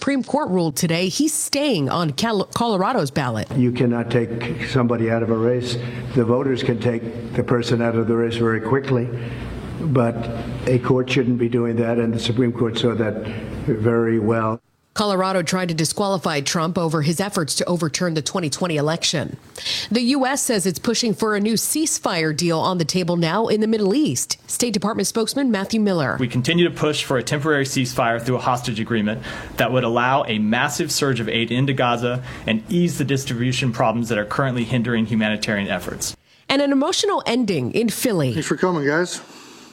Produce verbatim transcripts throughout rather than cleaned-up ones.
Supreme Court ruled today he's staying on Cal- Colorado's ballot. You cannot take somebody out of a race. The voters can take the person out of the race very quickly, but a court shouldn't be doing that, and the Supreme Court saw that very well. Colorado tried to disqualify Trump over his efforts to overturn the twenty twenty election. The U S says it's pushing for a new ceasefire deal on the table now in the Middle East. State Department spokesman Matthew Miller. We continue to push for a temporary ceasefire through a hostage agreement that would allow a massive surge of aid into Gaza and ease the distribution problems that are currently hindering humanitarian efforts. And an emotional ending in Philly. Thanks for coming, guys.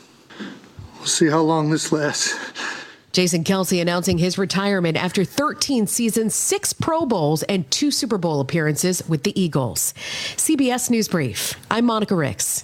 We'll see how long this lasts. Jason Kelce announcing his retirement after thirteen seasons, six Pro Bowls, and two Super Bowl appearances with the Eagles. C B S News Brief. I'm Monica Ricks.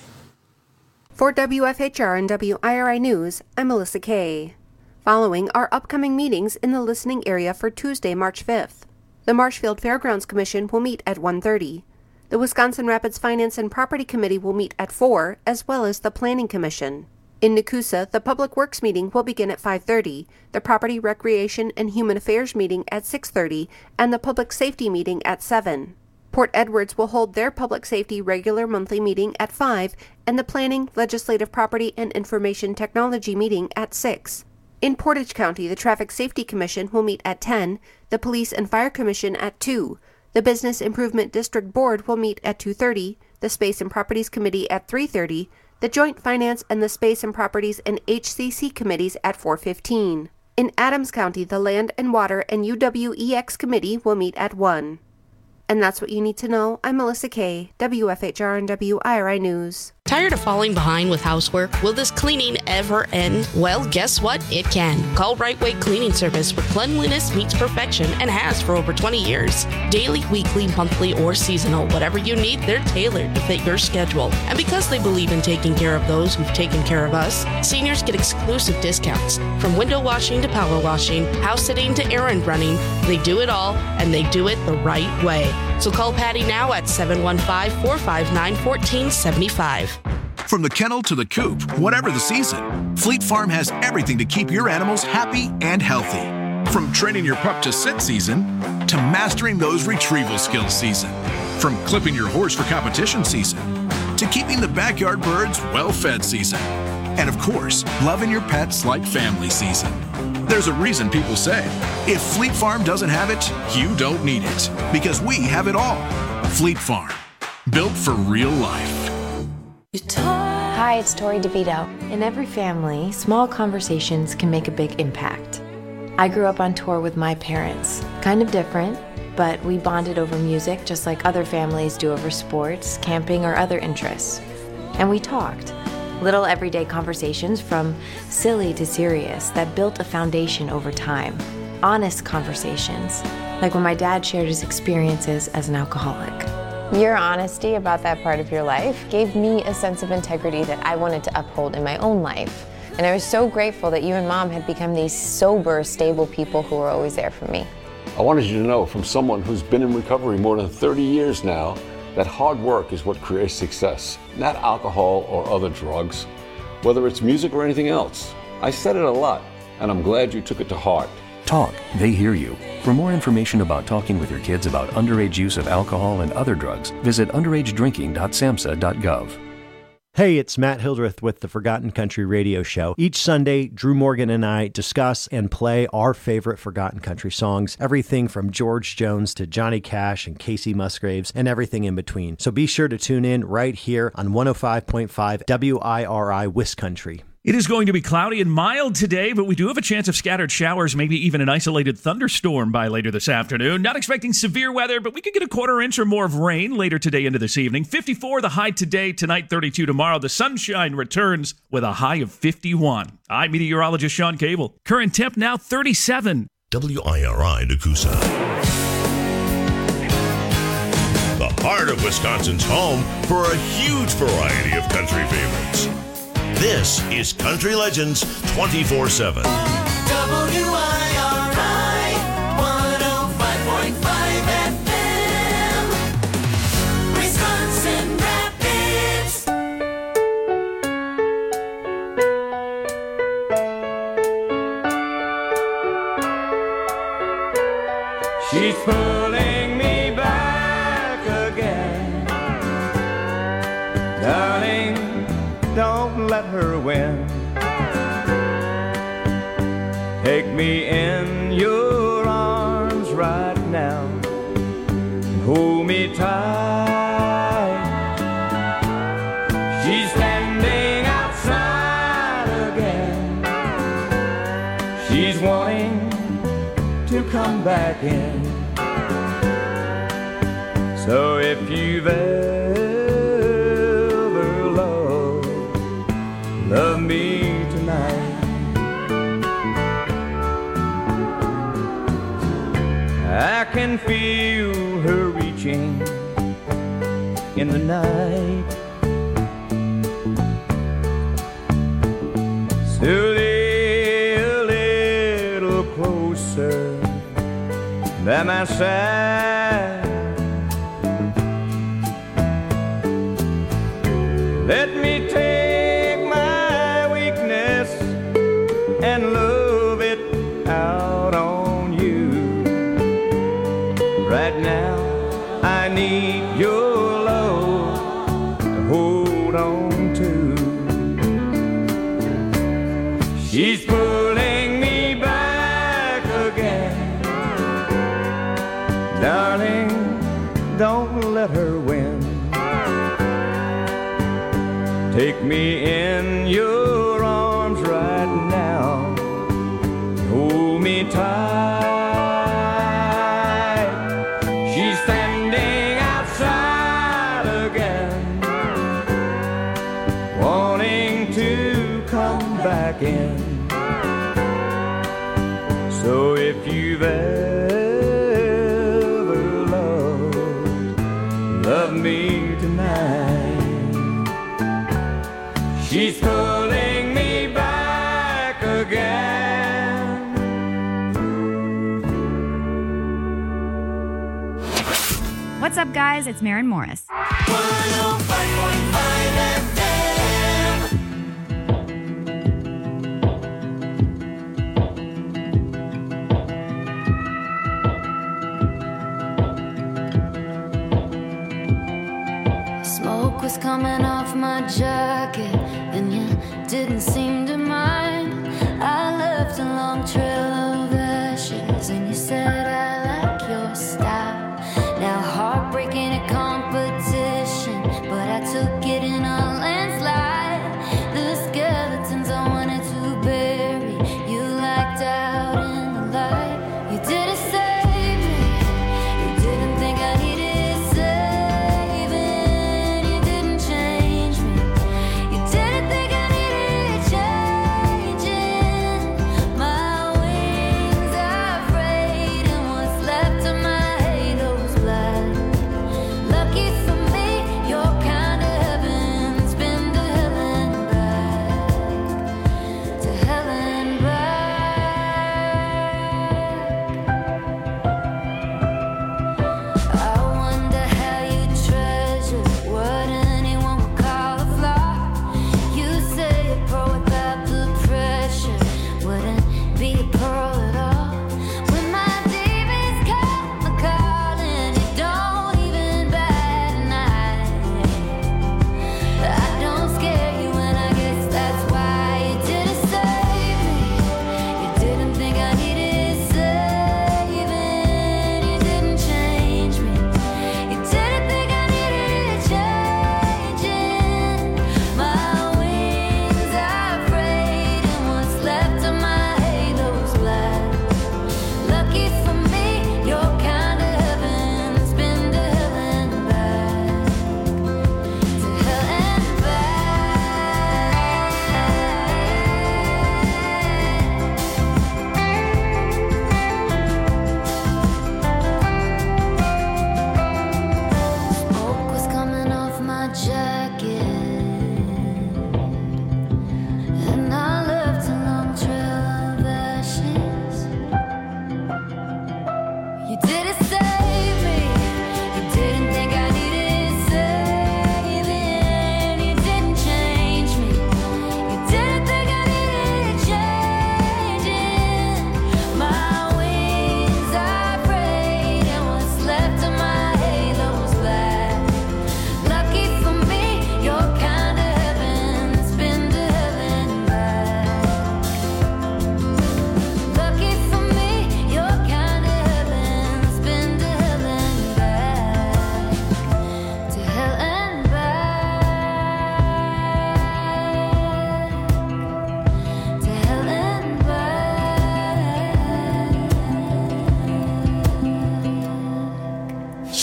For W F H R and W I R I News, I'm Melissa Kay. Following are upcoming meetings in the listening area for Tuesday, March fifth. The Marshfield Fairgrounds Commission will meet at one thirty. The Wisconsin Rapids Finance and Property Committee will meet at four, as well as the Planning Commission. In Nakusa, the Public Works meeting will begin at five thirty, the Property, Recreation, and Human Affairs meeting at six thirty, and the Public Safety meeting at seven. Port Edwards will hold their Public Safety regular monthly meeting at five, and the Planning, Legislative Property, and Information Technology meeting at six. In Portage County, the Traffic Safety Commission will meet at ten, the Police and Fire Commission at two, the Business Improvement District Board will meet at two thirty, the Space and Properties Committee at three thirty, the Joint Finance and the Space and Properties and H C C committees at four fifteen. In Adams County, the Land and Water and U W E X committee will meet at one. And that's what you need to know. I'm Melissa Kay, W F H R and W I R I News. Tired of falling behind with housework? Will this cleaning ever end? Well, guess what? It can. Call Right Way Cleaning Service, where cleanliness meets perfection and has for over twenty years. Daily, weekly, monthly, or seasonal, whatever you need, they're tailored to fit your schedule. And because they believe in taking care of those who've taken care of us, seniors get exclusive discounts. From window washing to power washing, house sitting to errand running, they do it all, and they do it the right way. So call Patty now at seven one five, four five nine, one four seven five. From the kennel to the coop, whatever the season, Fleet Farm has everything to keep your animals happy and healthy. From training your pup to sit season, to mastering those retrieval skills season. From clipping your horse for competition season, to keeping the backyard birds well-fed season. And of course, loving your pets like family season. There's a reason people say, if Fleet Farm doesn't have it, you don't need it. Because we have it all. Fleet Farm, built for real life. Hi, it's Tori DeVito. In every family, small conversations can make a big impact. I grew up on tour with my parents. Kind of different, but we bonded over music just like other families do over sports, camping, or other interests. And we talked. Little everyday conversations from silly to serious that built a foundation over time. Honest conversations, like when my dad shared his experiences as an alcoholic. Your honesty about that part of your life gave me a sense of integrity that I wanted to uphold in my own life. And I was so grateful that you and Mom had become these sober, stable people who were always there for me. I wanted you to know, from someone who's been in recovery more than thirty years now, that hard work is what creates success, not alcohol or other drugs, whether it's music or anything else. I said it a lot, and I'm glad you took it to heart. Talk, they hear you. For more information about talking with your kids about underage use of alcohol and other drugs, visit underage drinking dot samhsa dot gov. Hey, it's Matt Hildreth with the Forgotten Country Radio Show. Each Sunday, Drew Morgan and I discuss and play our favorite Forgotten Country songs, everything from George Jones to Johnny Cash and Casey Musgraves and everything in between. So be sure to tune in right here on one oh five point five W I R I Wiscountry. It is going to be cloudy and mild today, but we do have a chance of scattered showers, maybe even an isolated thunderstorm by later this afternoon. Not expecting severe weather, but we could get a quarter inch or more of rain later today into this evening. fifty-four the high today, tonight thirty-two tomorrow. The sunshine returns with a high of fifty-one. I'm meteorologist Sean Cable. Current temp now thirty-seven. W I R I Nakusa. The heart of Wisconsin's home for a huge variety of country favorites. This is Country Legends twenty-four seven. W I R I one oh five point five F M. Wisconsin Rapids. She's pulling me back again. Darling, don't let her win. Take me in your arms right now. Hold me tight. She's standing outside again. She's wanting to come back in. So if you've ever loved, love me tonight. I can feel her reaching in the night. Slowly a little closer by my side. Let me take my weakness and love it out on you. Right now I need your love to hold on to. She's pulling me back again. Darling, don't let her win. Take me in your arms right now. Hold me tight. She's standing outside again, wanting to come back in. So if you've ever loved, love me tonight. She's pulling me back again. What's up, guys? It's Maren Morris. one oh five point five F M. Smoke was coming off my jacket, and you didn't seem to mind. I left a long trail of ashes, and you said I like your style. Now heartbreaking a competition, but I took it in a landslide. The skeletons I wanted to bury, you liked out in the light. You didn't save me, you didn't think I needed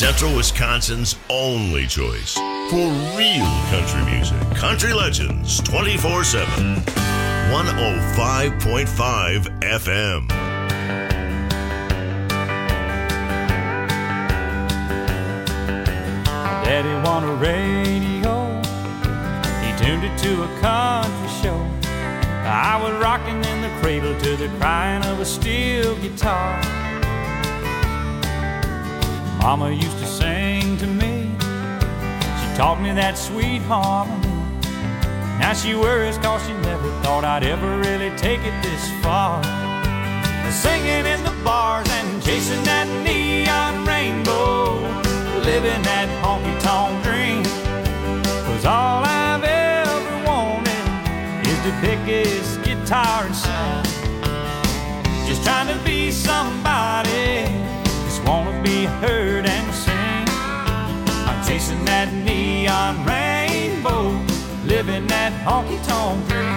Central Wisconsin's only choice for real country music. Country Legends twenty-four seven. one oh five point five F M. Daddy won a radio. He tuned it to a country show. I was rocking in the cradle to the crying of a steel guitar. Mama used to sing to me. She taught me that sweet harmony. Now she worries cause she never thought I'd ever really take it this far. Singing in the bars and chasing that neon rainbow, living that honky-tonk dream. Cause all I've ever wanted is to pick his guitar and sing. Just trying to be somebody, just wanna be heard and sing. I'm chasing that neon rainbow, living that honky-tonk dream.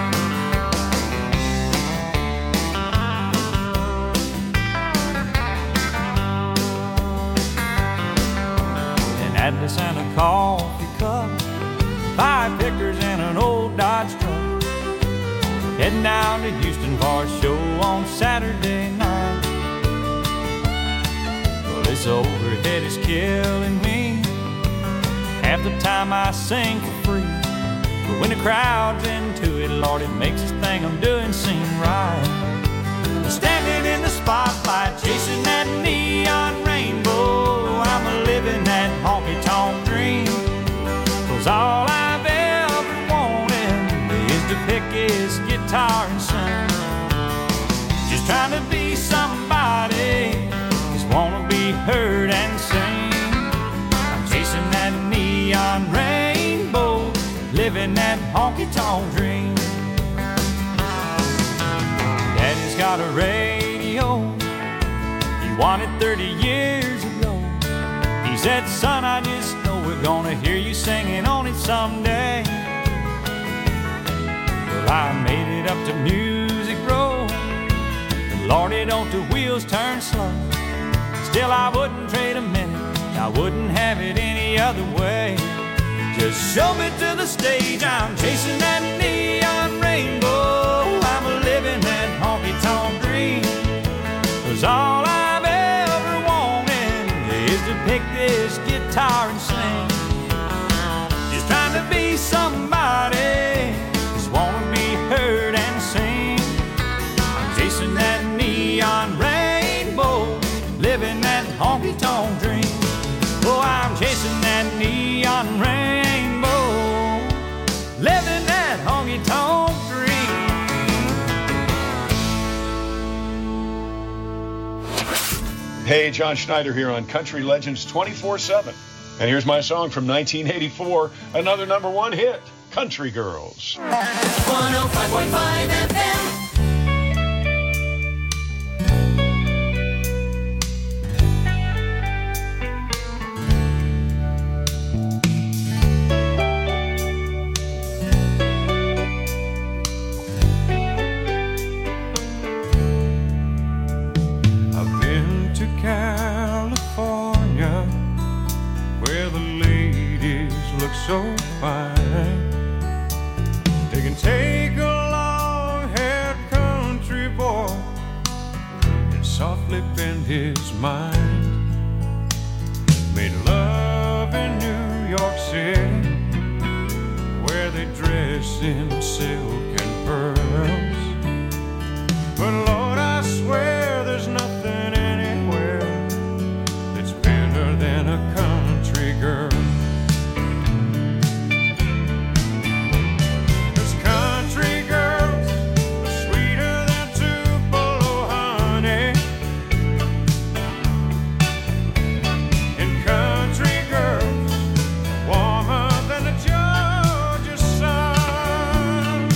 An atlas and a coffee cup, five pickers and an old Dodge truck, heading down to Houston for a show on Saturday night. Well, this overhead is killing me. Half the time I sing for free, but when the crowd's into it, Lord, it makes this thing I'm doing seem right. Standing in the spotlight, chasing that neon rainbow, I'm living that honky-tonk dream. Cause all I've ever wanted is to pick his guitar and sing. Just trying to be somebody, just wanna be heard and sing. I'm chasing that neon rainbow, living that honky-tonk dream. Daddy's got a radio, he won it thirty years ago. He said, son, I just know we're gonna hear you singing on it someday. Well, I made it up to Music Row, and Lordy, don't the wheels turn slow. Still, I wouldn't trade a minute, I wouldn't have it any other way. Just show me to the stage, I'm chasing that neon rainbow, I'm living that honky-tonk dream. Cause all I've ever wanted is to pick this guitar and sing. Just trying to be somebody, just wanna be heard and sing. I'm chasing that neon rainbow, living that honky-tonk dream. Oh, I'm chasing that neon rainbow, living that honky-tonk dream. Hey, John Schneider here on Country Legends twenty-four seven. And here's my song from nineteen eighty-four, another number one hit, Country Girls. one oh five point five F M. California, where the ladies look so fine. They can take a long-haired country boy and softly bend his mind. Made love in New York City, where they dress in silk and pearls. But Lord, I swear there's nothing than a country girl. Cause country girls are sweeter than Tupelo honey, and country girls are warmer than the Georgia sun.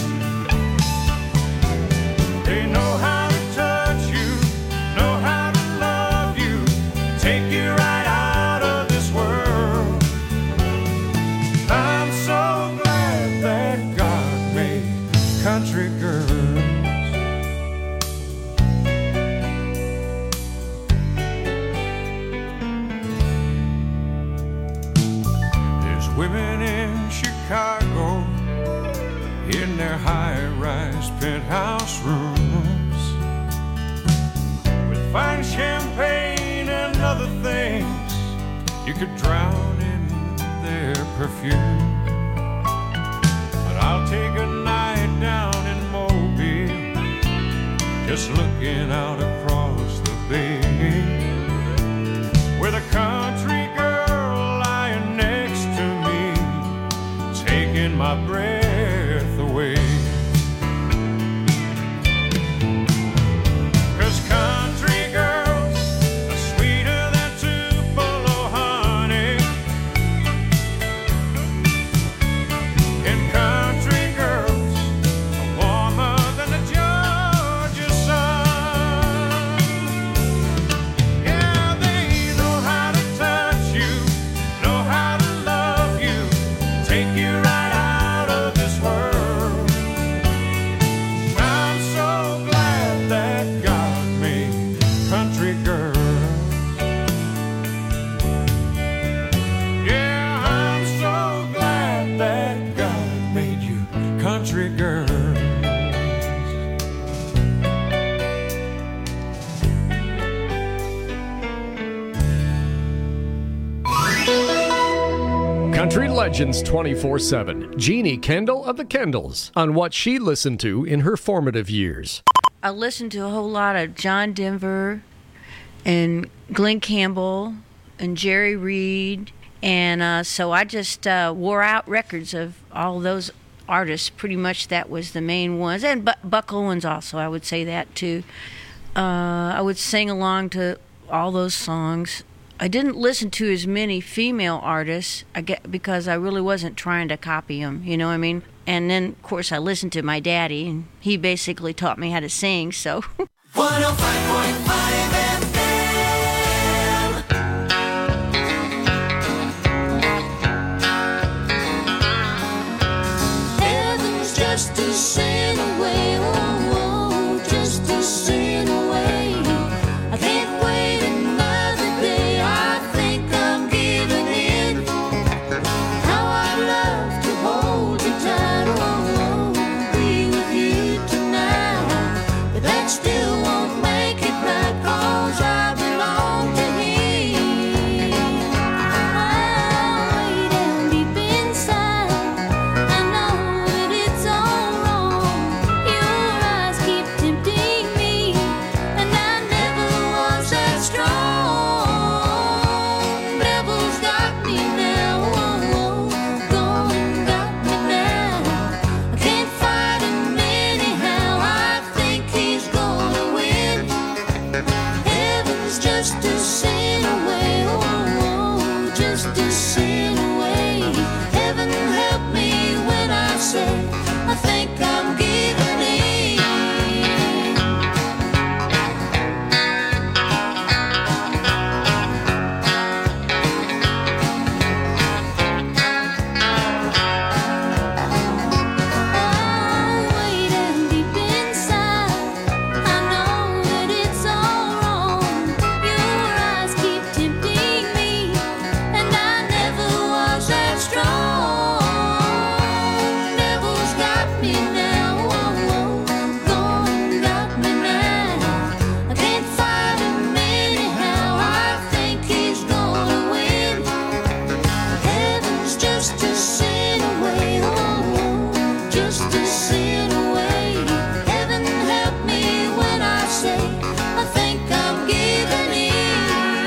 They know how to touch you, know how to love you, take you right out. Country girls. penthouse rooms with fine champagne and other things you could drown in their perfume. But I'll take a night down in Mobile, just looking out across the bay, with a country girl lying next to me, taking my breath away. 'Cause country girls are sweeter than Tupelo honey, and country girls are warmer than the Georgia sun. Yeah, they know how to touch you, know how to love you, take you right out of this world. I'm so glad that God made country girls. Yeah, I'm so glad that God made you country girls. Country Legends twenty-four seven. Jeannie Kendall of the Kendalls on what she listened to in her formative years. I listened to a whole lot of John Denver and Glenn Campbell and Jerry Reed, and uh, so I just uh, wore out records of all those artists. Pretty much that was the main ones, and Bu- Buck Owens also, I would say that too. Uh, I would sing along to all those songs. I didn't listen to as many female artists, I get, because I really wasn't trying to copy them, you know what I mean? And then, of course, I listened to my daddy, and he basically taught me how to sing, so... one oh five point five F M. Heaven's just a sin away, oh, oh, just a sin away. I can't wait another day, I think I'm giving in. How I'd love to hold you tight, oh, oh, be with you tonight. But that still won't make it right, 'cause I belong to him. Way down deep inside, I know that it's all wrong. Your eyes keep tempting me, and I never was that strong. Devil's got me now, oh, oh, gone and got me now. I can't fight him anyhow, I think he's gonna win. Heaven's just a sin away, oh, oh, just a sin away. Heaven help me when I say I think I'm giving in. Way down deep inside, I know that it's all wrong. Your eyes keep tempting me, and I never was that strong. Devil's got me now, oh, oh, gone got me now. I can't fight him anyhow, I think he's gonna win. Heaven's just a sin away, oh, oh, just a sin away. Heaven help me when I say I think I'm giving in.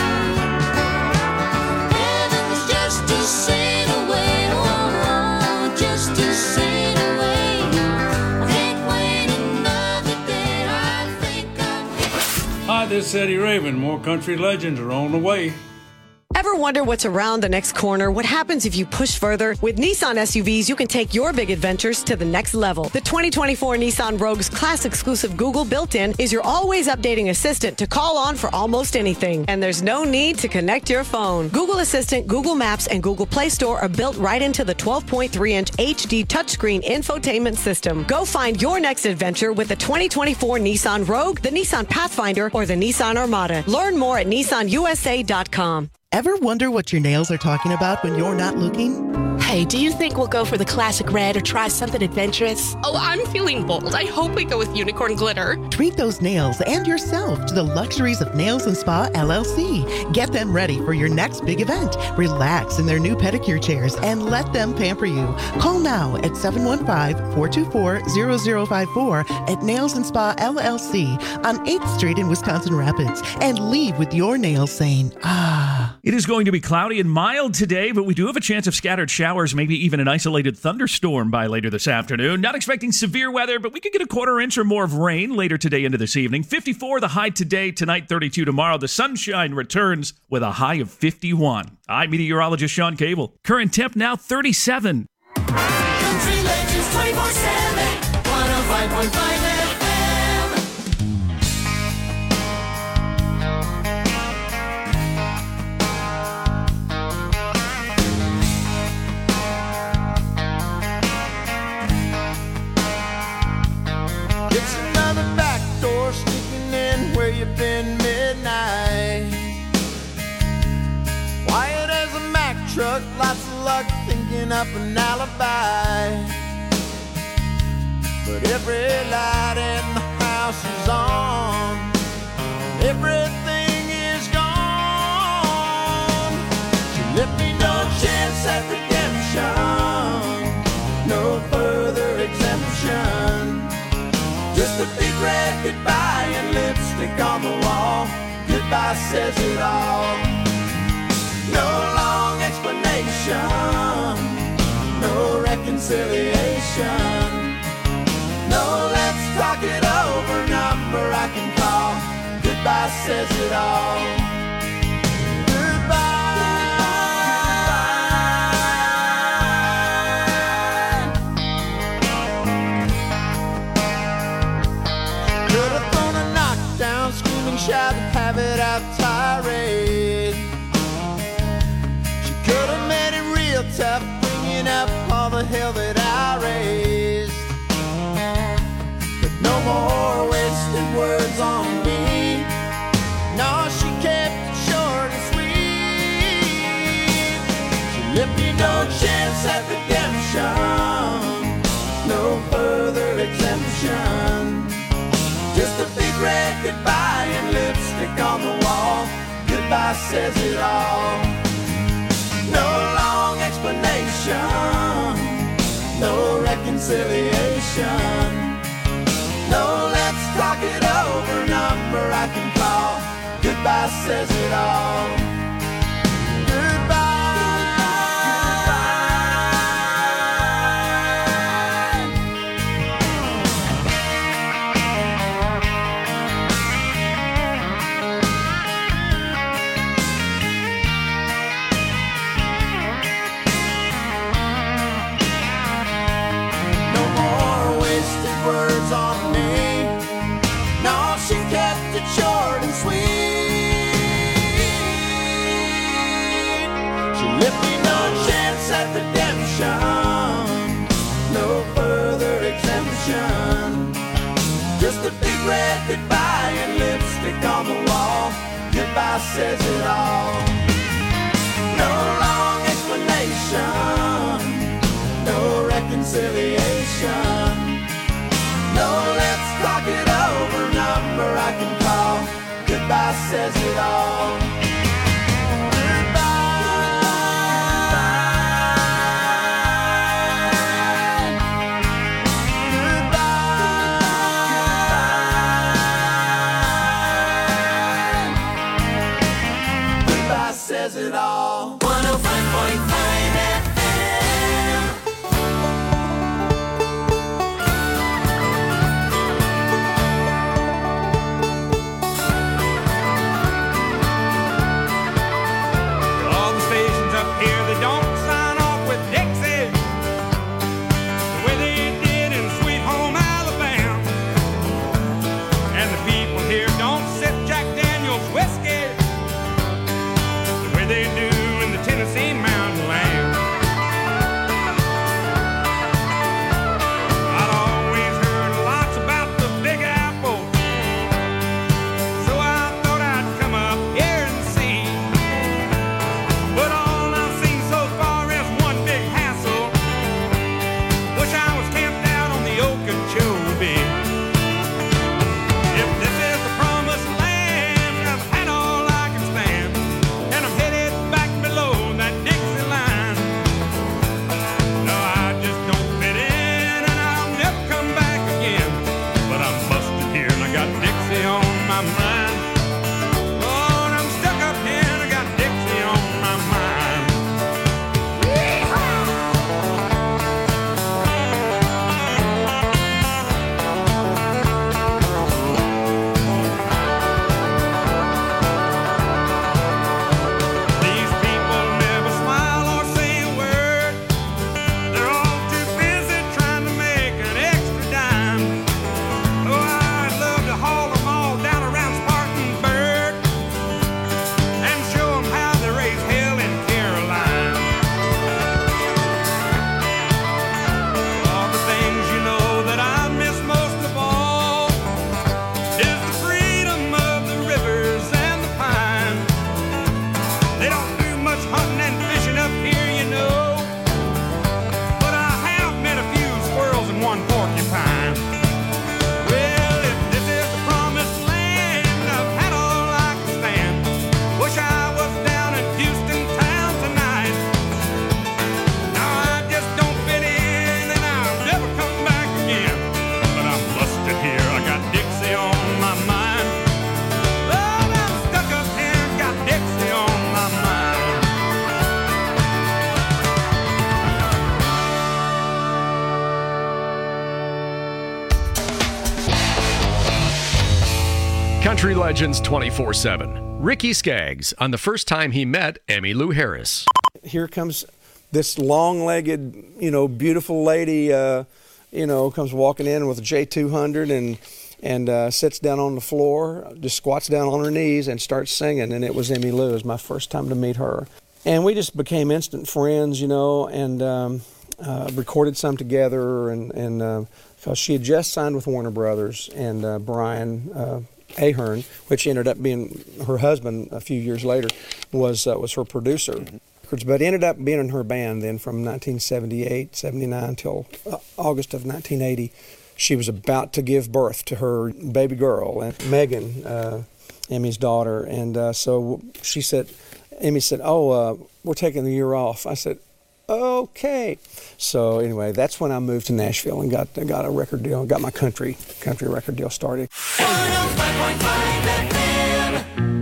Heaven's just a sin away, oh, oh, just a sin away. I can't wait another day, I think I'm giving. Hi, this is Eddie Raven. More country legends are on the way. Ever wonder what's around the next corner? What happens if you push further? With Nissan S U Vs, you can take your big adventures to the next level. The twenty twenty-four Nissan Rogue's class-exclusive Google built-in is your always updating assistant to call on for almost anything. And there's no need to connect your phone. Google Assistant, Google Maps, and Google Play Store are built right into the twelve point three inch H D touchscreen infotainment system. Go find your next adventure with the twenty twenty-four Nissan Rogue, the Nissan Pathfinder, or the Nissan Armada. Learn more at Nissan U S A dot com. Ever wonder what your nails are talking about when you're not looking? Hi, do you think we'll go for the classic red or try something adventurous? Oh, I'm feeling bold. I hope we go with unicorn glitter. Treat those nails and yourself to the luxuries of Nails and Spa L L C. Get them ready for your next big event. Relax in their new pedicure chairs and let them pamper you. Call now at seven one five, four two four, zero zero five four at Nails and Spa L L C on eighth Street in Wisconsin Rapids and leave with your nails saying, ah. It is going to be cloudy and mild today, but we do have a chance of scattered showers, maybe even an isolated thunderstorm by later this afternoon. Not expecting severe weather, but we could get a quarter inch or more of rain later today into this evening. fifty-four the high today, tonight thirty-two tomorrow. The sunshine returns with a high of fifty-one. I'm meteorologist Sean Cable. Current temp now thirty-seven. Country Legends twenty-four seven, one oh five point five F M. It's another back door sneaking in where you've been midnight. Quiet as a Mack truck, lots of luck thinking up an alibi. But every light in the house is on, everything is gone. She left me no chance at redemption, no further exemption. Just a big red goodbye and lipstick on the wall. Goodbye says it all. No long explanation, no reconciliation. No, let's talk it over, number I can call. Goodbye says it all. Shout and have it out tirade. She could have made it real tough, bringing up all the hell that I raised. But no more wasted words on me. No, she kept it short and sweet. She left me no chance at redemption, no further exemption. Just a big red goodbye and lipstick on the wall. Goodbye says it all. No long explanation, no reconciliation. No, let's talk it over, number I can call. Goodbye says it all. Words on me. No, she kept it short and sweet. She left me no chance at redemption, no further exemption. Just a big red goodbye and lipstick on the wall. Goodbye says it all. No long explanation, no reconciliation. No, let's talk it over, number I can call. Goodbye says it all. Goodbye says it all. one oh five point five F M. They do in the Country Legends twenty-four seven. Ricky Skaggs on the first time he met Emmylou Harris. Here comes this long-legged, you know, beautiful lady, uh, you know, comes walking in with a J two hundred and and uh, sits down on the floor, just squats down on her knees and starts singing. And it was Emmylou. It was my first time to meet her. And we just became instant friends, you know, and um, uh, recorded some together. And, and uh, because she had just signed with Warner Brothers, and uh, Brian uh, Ahern, which ended up being her husband a few years later, was uh, was her producer. But ended up being in her band then from nineteen seventy-eight, seventy-nine until uh, August of nineteen eighty. She was about to give birth to her baby girl, and Megan, uh, Emmy's daughter. And uh, so she said, Emmy said, oh, uh, we're taking the year off. I said, okay. So anyway, that's when I moved to Nashville and got got a record deal, got my country country record deal started. one oh five point five F M.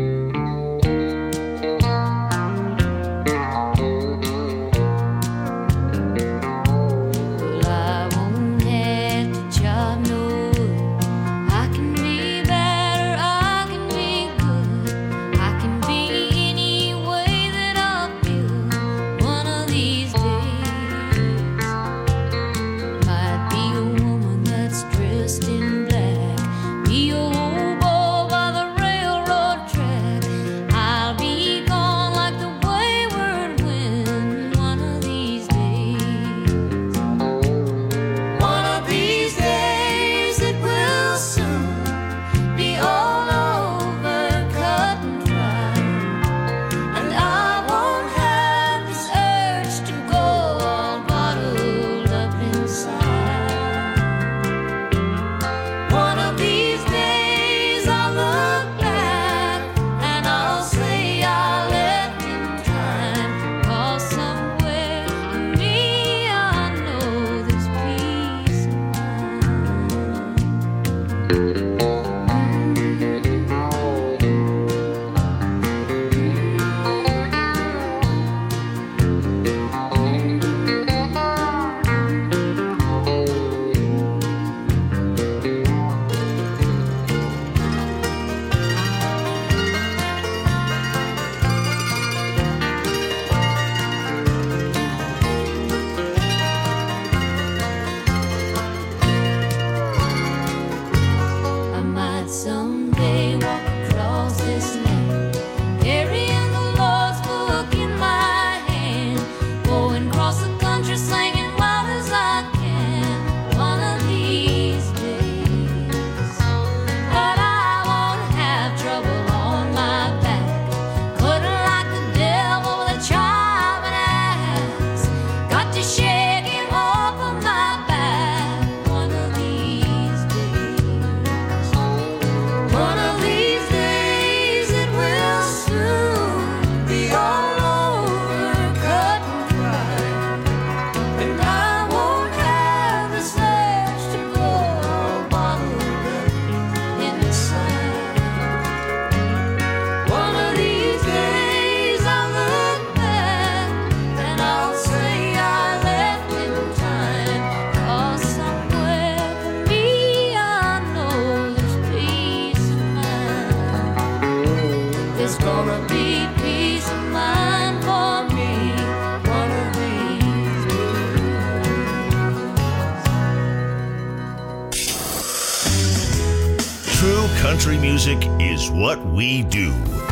Country music is what we do.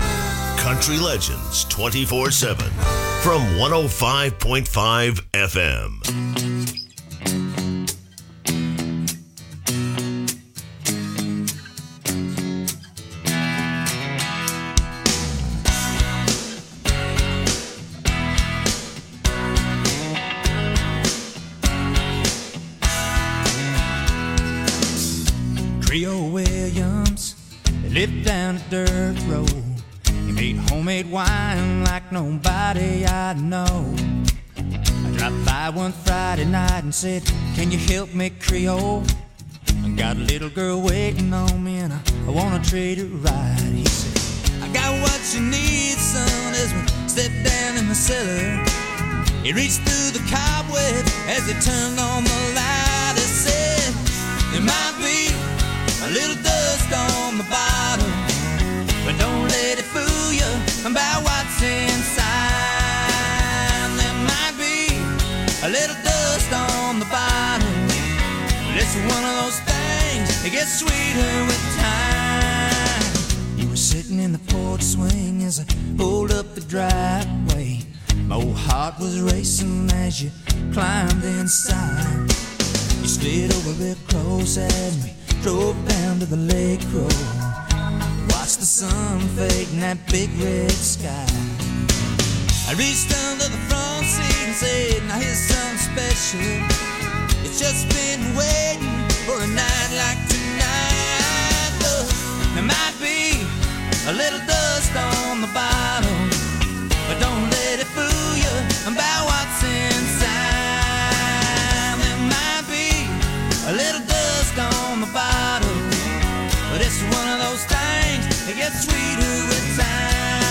Country Legends twenty-four seven from one oh five point five F M. Creole Williams lived down a dirt road. He made homemade wine like nobody I know. I dropped by one Friday night and said, can you help me, Creole? I got a little girl waiting on me and I, I wanna treat her right. He said, I got what you need, son, as we stepped down in the cellar. He reached through the cobweb as he turned on the light. He said, it might be a little dust on the bottom, but don't let it fool you about what's inside. There might be a little dust on the bottom, but it's one of those things that gets sweeter with time. You were sitting in the porch swing as I pulled up the driveway. My old heart was racing as you climbed inside. You slid over real close as we drove down to the lake road. Watched the sun fade in that big red sky. I reached under the front seat and said, now here's something special. It's just been waiting for a night like tonight. Look, there might be a little dust on the bottom, but don't let it fool you about what's inside. There might be a little dust on the bottom, but it's one of those things that gets sweeter with time.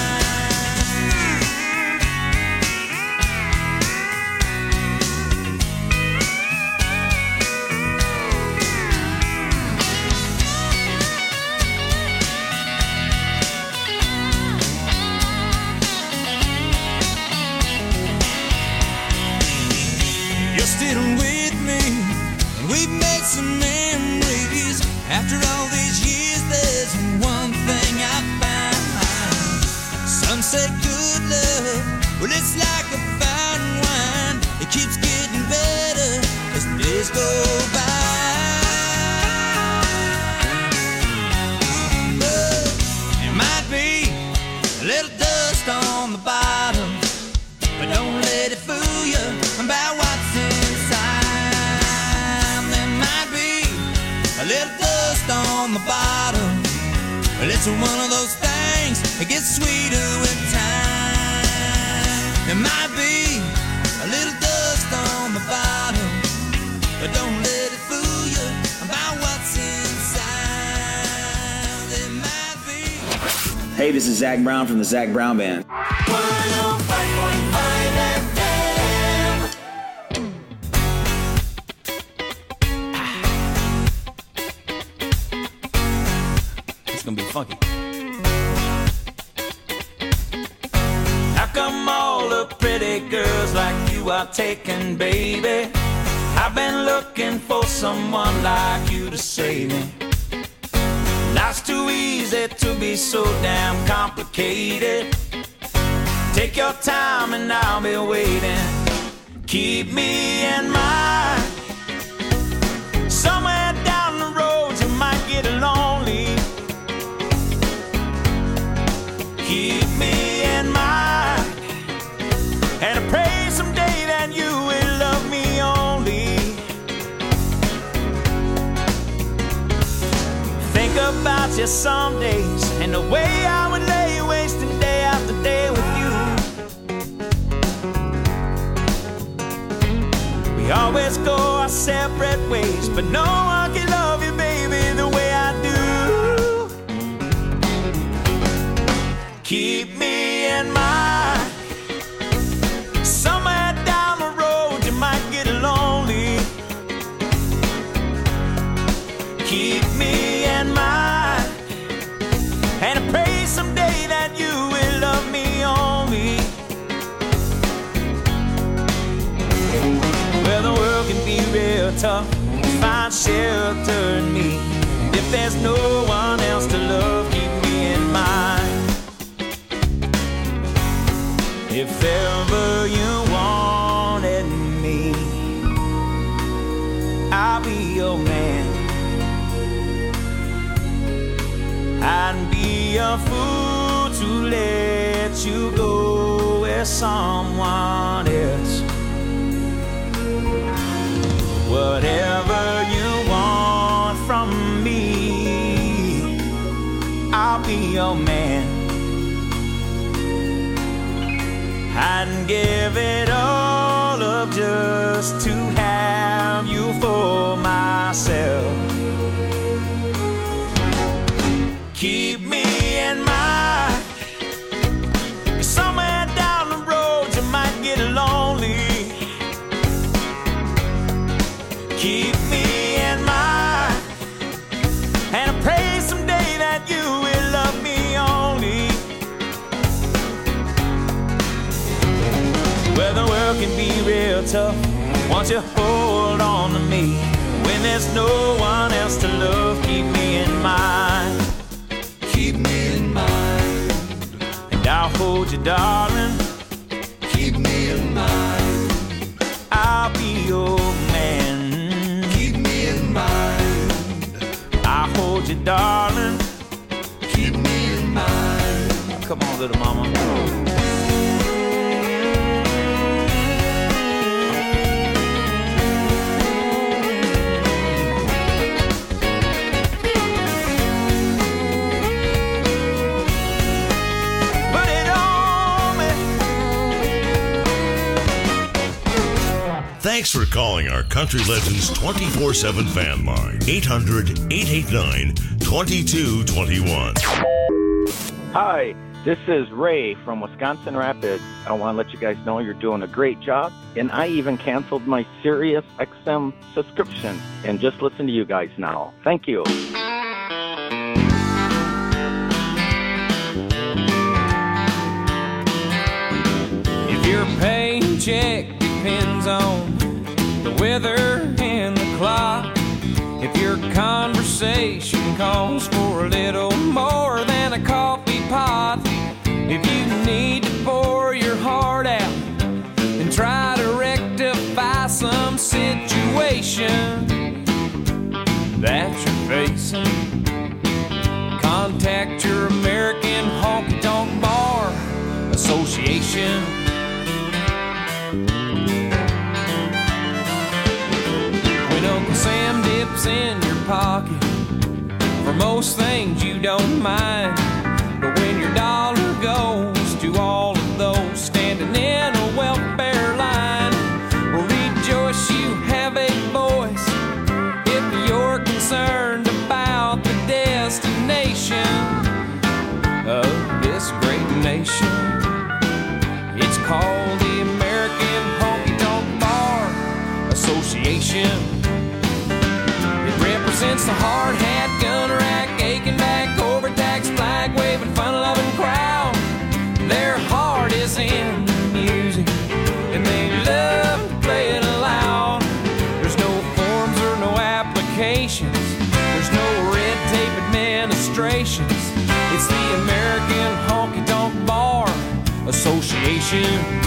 Still with me, and we've made some memories. After all these years, there's one thing I found. Some say good love, well it's like a fine wine. It keeps getting better as the days go by. But it might be a little dust on the bottom, but don't let it fool you about what's in. A little dust on the bottom, but it's one of those things that gets sweeter with time. There might be a little dust on the bottom, but don't let it fool you about what's inside. There might be. Hey, this is Zach Brown from the Zach Brown Band. Gonna be funky. How come all the pretty girls like you are taken, baby? I've been looking for someone like you to save me. Life's too easy to be so damn complicated. Take your time and I'll be waiting. Keep me in mind. Somewhere down the road you might get lonely. Keep me in mind, and I pray someday that you will love me only. Think about you some days, and the way I would lay wasting day after day with you. We always go our separate ways, but no one can love you, baby, the way I do. Keep me in mind. Somewhere down the road you might get lonely. Keep me in mind, and I pray someday that you will love me only. Well, the world can be real tough to find shelter in me. If there's no one else to love, keep me in mind. If ever you wanted me, I'll be your man. I'd be a fool to let you go with someone else. Whatever you want from me, I'll be your man. I'd give it all up just to have you for myself. Keep me in mind. Somewhere down the road you might get lonely. Keep me in mind, and I can be real tough. Won't you hold on to me when there's no one else to love? Keep me in mind. Keep me in mind. And I'll hold you, darling. Keep me in mind. I'll be your man. Keep me in mind. I'll hold you, darling. Keep me in mind. Come on, little mama. Thanks for calling our Country Legends twenty-four seven fan line. eight hundred, eight eight nine, two two two one. Hi, this is Ray from Wisconsin Rapids. I want to let you guys know you're doing a great job. And I even canceled my Sirius X M subscription and just listen to you guys now. Thank you. If your paycheck depends on the weather and the clock, if your conversation calls for a little more than a coffee pot, if you need to pour your heart out and try to rectify some situation that you're facing, contact your American Honky Tonk Bar Association. Uncle Sam dips in your pocket for most things you don't mind, but when your dollar goes to all of those standing in a welfare line, well, rejoice you have a voice if you're concerned about the destination of this great nation. It's called the American Honky Tonk Bar Association. Represents the hard hat, gun rack, aching back, overtaxed, flag waving, fun loving crowd. Their heart is in the music, and they love to play it loud. There's no forms or no applications. There's no red tape administrations. It's the American Honky Tonk Bar Association.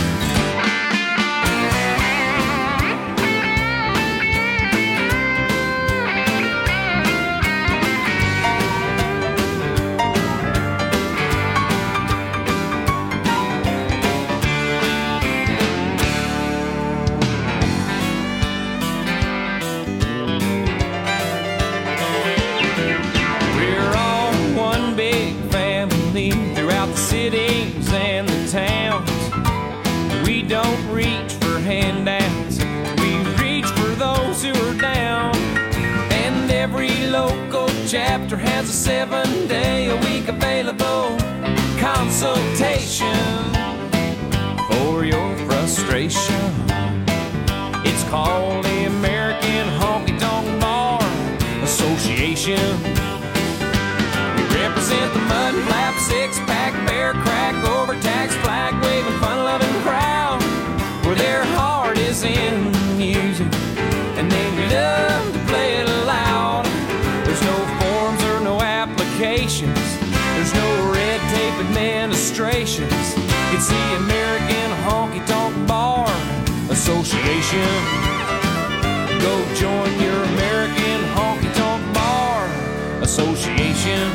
Cities and the towns, we don't reach for handouts, we reach for those who are down. And every local chapter has a seven day a week available consultation for your frustration. It's called the American Honky Tonk Bar Association. Represent the mud flap, six-pack, bear crack, overtaxed, flag waving, fun-loving crowd, where their heart is in the music, and they love to play it loud. There's no forms or no applications. There's no red tape administrations. It's the American Honky Tonk Bar Association. Go join your American Honky Tonk Bar Association.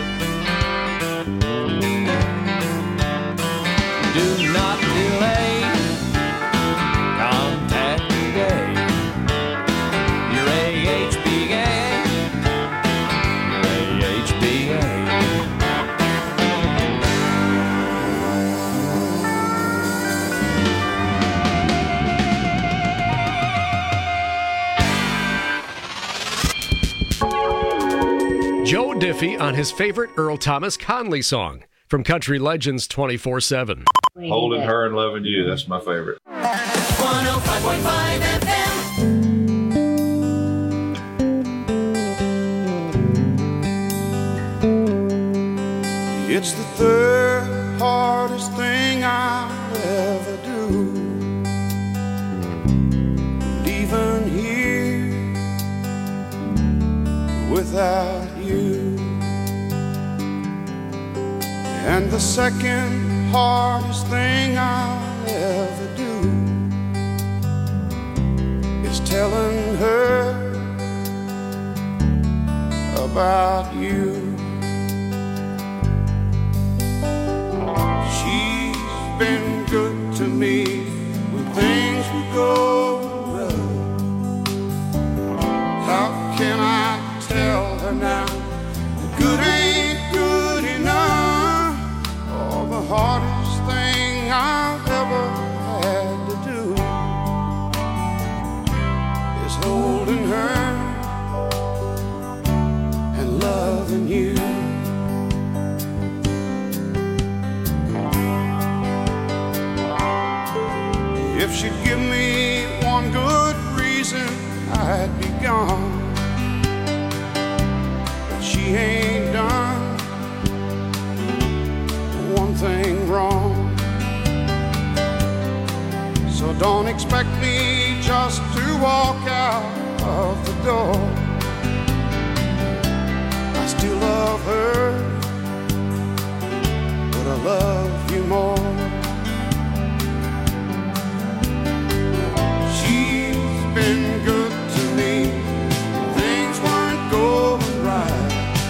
Do not delay. Contact today. Your A H B A. Your A H B A. Joe Diffie on his favorite Earl Thomas Conley song from Country Legends twenty-four seven. Holding Her and Loving You, that's my favorite. one oh five point five F M. It's the third hardest thing I'll ever do. without you. And the second hardest thing I'll ever do is telling her about you. She's been good to me when things were going rough. How can I tell her now that good ain't good enough? Oh, the hardest thing I've ever had to do is holding her and loving you. If she'd give me one good reason, I'd be gone. But she ain't done one thing wrong. So don't expect me just to walk out of the door. I still love her, but I love you more. Been good to me, things weren't going right.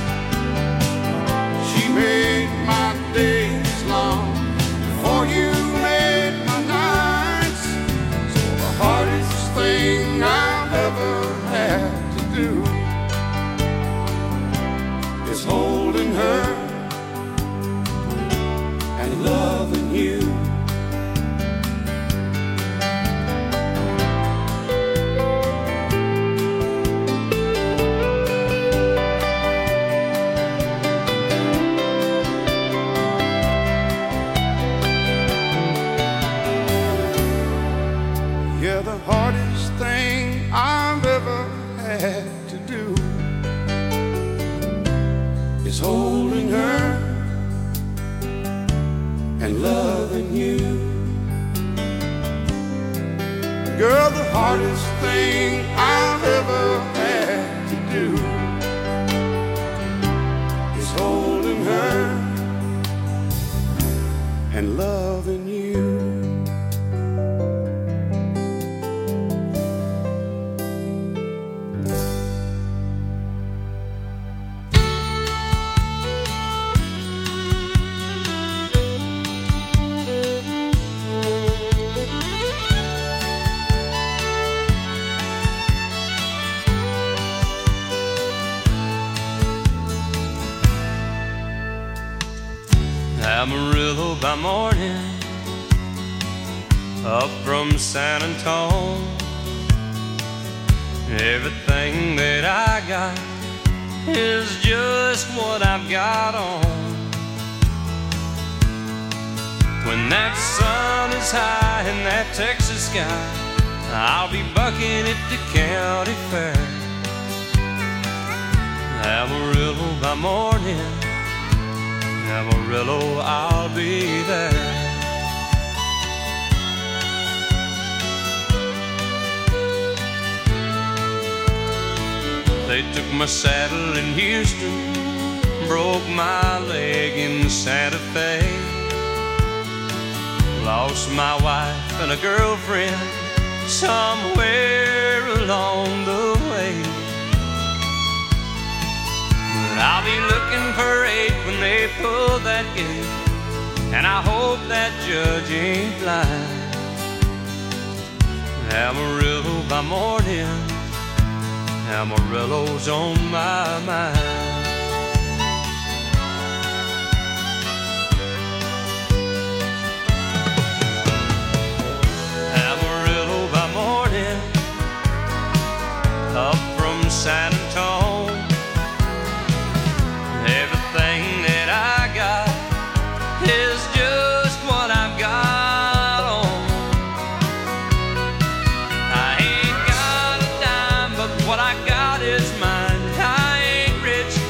She made my days long before you made my nights. So the hardest thing I've ever had to do is holding her and loving you. The hardest thing I've ever had to do is holding her and loving you. Girl, the hardest thing I've ever had to do is holding her and loving you. Amarillo by morning, up from San Antone. Everything that I got is just what I've got on. When that sun is high in that Texas sky, I'll be bucking at the county fair. Amarillo by morning, Amarillo, I'll be there. They took my saddle in Houston, broke my leg in Santa Fe, lost my wife and a girlfriend somewhere along the way. I'll be looking for eight when they pull that gate, and I hope that judge ain't blind. Amarillo by morning, Amarillo's on my mind. Amarillo by morning, up from San Antone. Everything that I got is just what I've got on. I ain't got a dime, but what I got is mine. I ain't rich,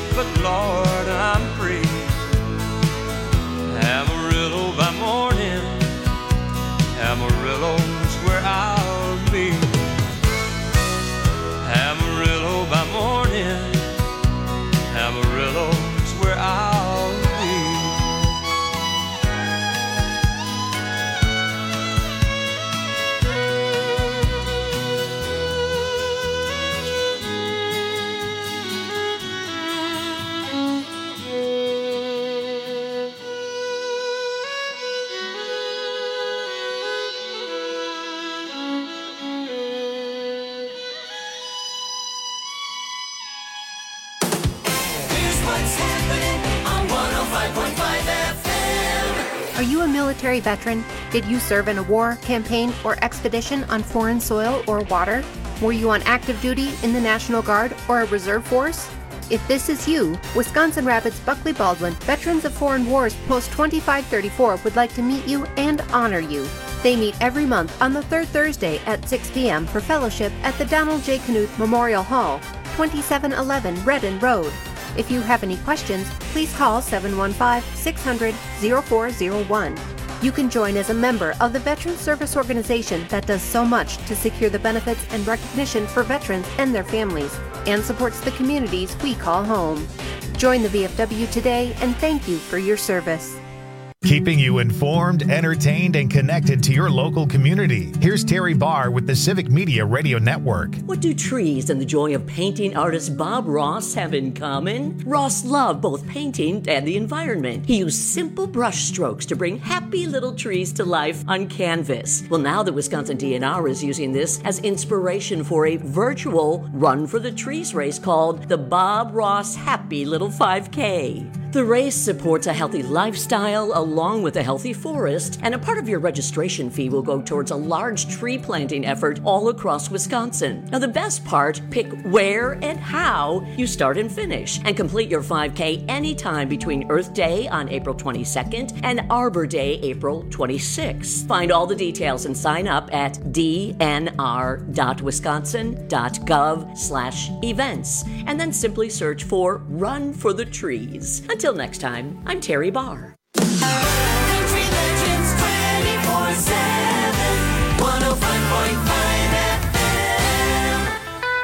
Are you a military veteran? Did you serve in a war, campaign, or expedition on foreign soil or water? Were you on active duty in the National Guard or a reserve force? If this is you, Wisconsin Rapids Buckley Baldwin Veterans of Foreign Wars Post twenty-five thirty-four would like to meet you and honor you. They meet every month on the third Thursday at six p.m. for fellowship at the Donald J. Knuth Memorial Hall, twenty-seven eleven Redden Road. If you have any questions, please call seven one five, six hundred, oh four oh one. You can join as a member of the Veterans Service Organization that does so much to secure the benefits and recognition for veterans and their families, and supports the communities we call home. Join the V F W today, and thank you for your service. Keeping you informed, entertained, and connected to your local community. Here's Terry Barr with the Civic Media Radio Network. What do trees and the joy of painting artist Bob Ross have in common? Ross loved both painting and the environment. He used simple brush strokes to bring happy little trees to life on canvas. Well, now the Wisconsin D N R is using this as inspiration for a virtual Run for the Trees race called the Bob Ross Happy Little five K. The race supports a healthy lifestyle along with a healthy forest, and a part of your registration fee will go towards a large tree planting effort all across Wisconsin. Now, the best part, pick where and how you start and finish, and complete your five K anytime between Earth Day on April twenty-second and Arbor Day, April twenty-sixth. Find all the details and sign up at d n r dot wisconsin dot gov slash events, and then simply search for Run for the Trees. Until next time, I'm Terry Barr. Country Legends twenty-four seven, one oh five point five F M.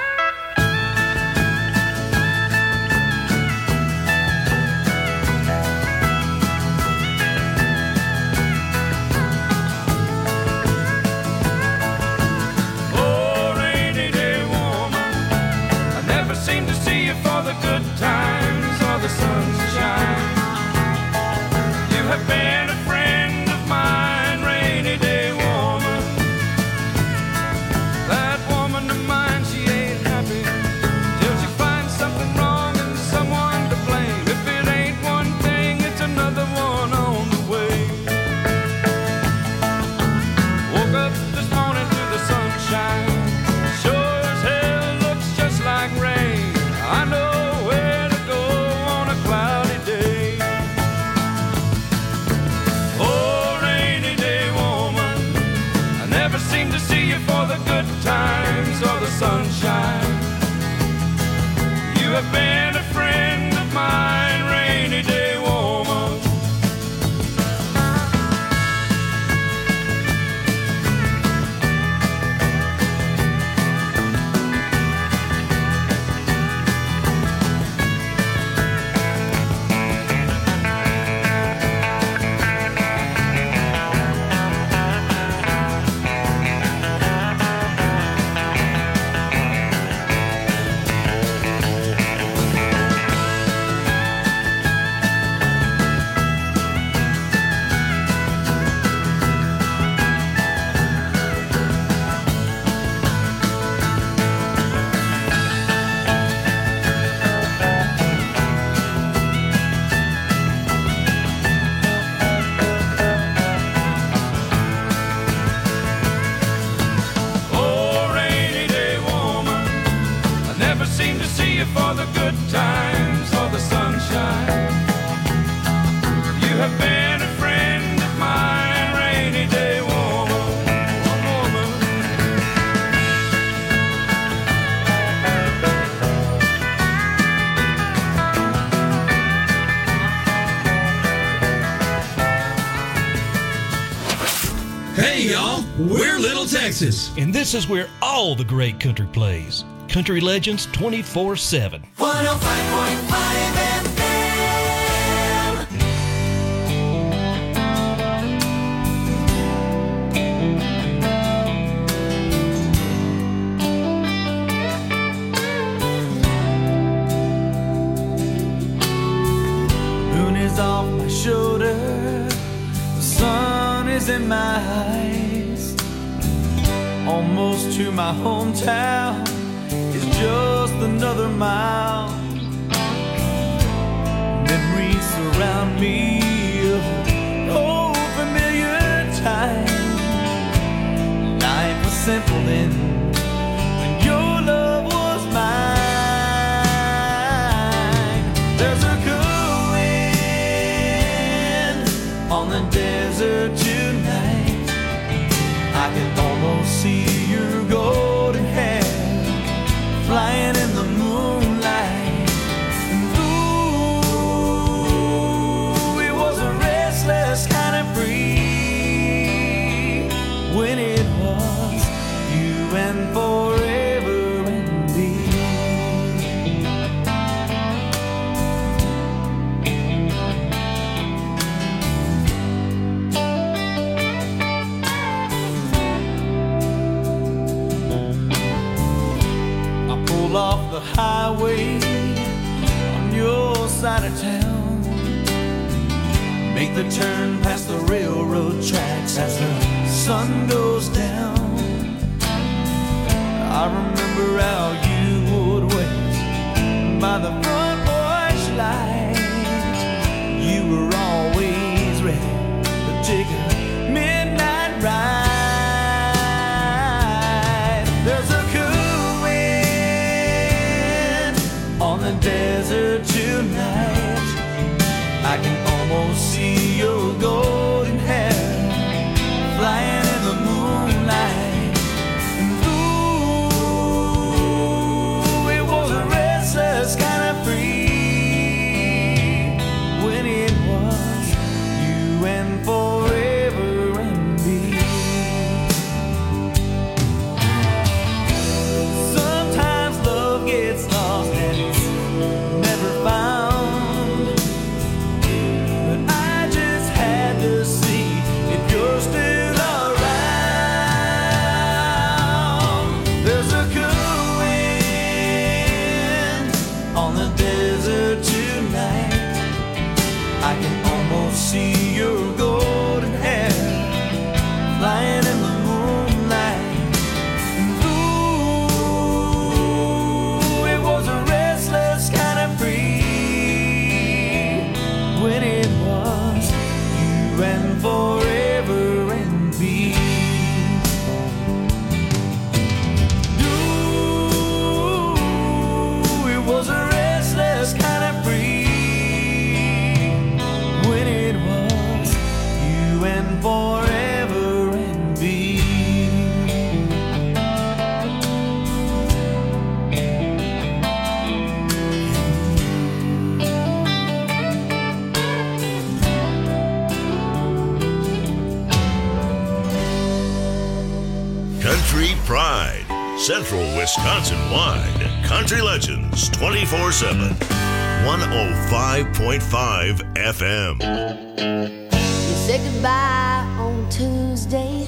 Oh, rainy day woman, I never seem to see you for the good times or the sunshine. You have been a friend of mine, rainy day woman. That woman of mine, she ain't happy till she finds something wrong and someone to blame. If it ain't one thing, it's another one on the way. Woke up this morning to the sunshine, sure as hell looks just like rain. I know where to go on a cloudy day. Oh, rainy day woman, I never seem to see you for the good times or the sunshine. You have been a friend of mine, rainy day woman. Oh, rainy day woman, I never seem to see you for the good times or the sunshine. You have been a friend of mine, rainy day woman, woman. Hey, y'all, we're Little Texas, and this is where all the great country plays. Country Legends twenty-four seven. one oh five point five F M. Moon is off my shoulder, the sun is in my eyes. Almost to my hometown, it's just another mile. Memories surround me of old desert tonight. I can almost see your golden hair flying in the moonlight. And ooh, it was a restless kind of free when it was you and forever and me. I pull off the highway on your side of town, make the turn past the railroad tracks as the sun goes down. I remember how you would wait by the front porch light. You were always ready to take a midnight ride. There's a cool wind on the desert tonight. I can almost see your golden hair flying in the moonlight. And ooh, it was a restless kind of free when it was you and forever and me. Sometimes love gets lost and it's never found, but I just had to see if you're still around. There's a cool wind on the desert tonight. I can almost see your golden hair flying in the moonlight. And ooh, it was a restless kind of free when it was you and forever and me. Ooh, it was a restless kind of free when it was you and forever and me. Country Pride, Central Wisconsin wide. Country Legends twenty-four seven. one oh five point five F M. You said goodbye on Tuesday.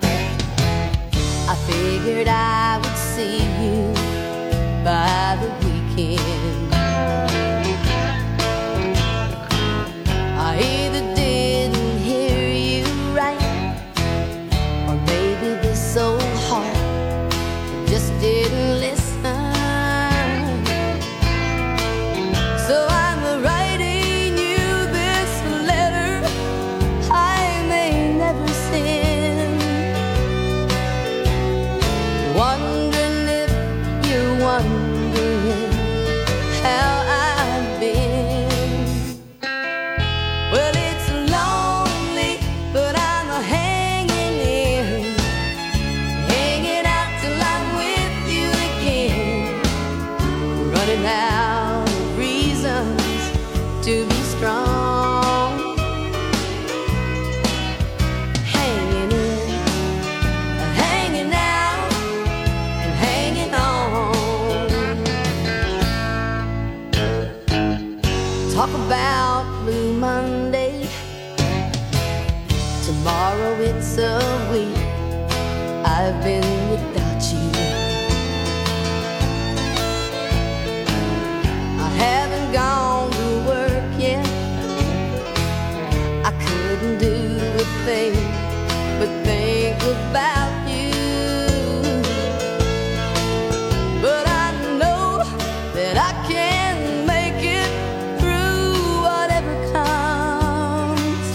I figured I would see you by the weekend. I either didn't hear you right, or maybe this old heart just didn't listen. So I'm writing you this letter I may never send, wondering if you're wondering how I've been. Well, it's lonely, but I'm hanging in, hanging out till I'm with you again, running out of reasons to be strong, hanging in, hanging out, and hanging on. Talk about Blue Monday. Tomorrow it's a week I've been without you. I haven't gone to work yet. I couldn't do a thing but think about you. But I know that I can make it through whatever comes,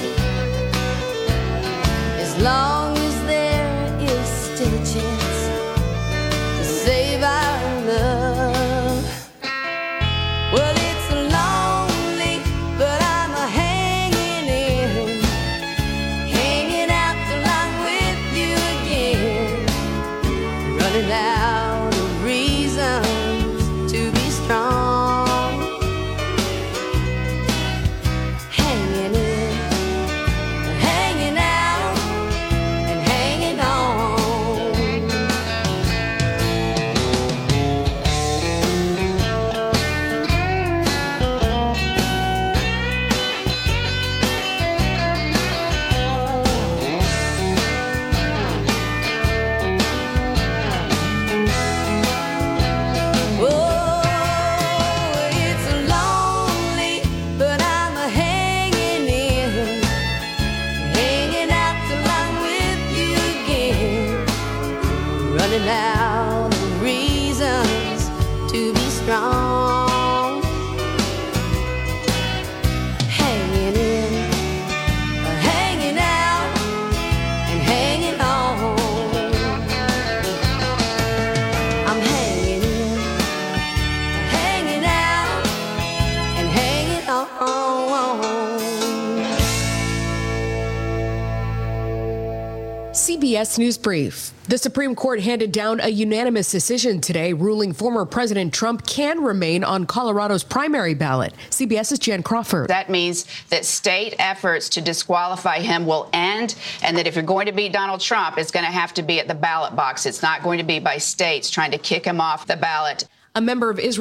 as long as there is still a chance to save our love. Well, it's lonely, but I'm hanging in, running out of reasons to be strong. Hanging in, hanging out, and hanging on. I'm hanging in, hanging out, and hanging on. C B S News Brief. The Supreme Court handed down a unanimous decision today, ruling former President Trump can remain on Colorado's primary ballot. CBS's Jan Crawford. That means that state efforts to disqualify him will end, and that if you're going to beat Donald Trump, it's going to have to be at the ballot box. It's not going to be by states trying to kick him off the ballot. A member of Israel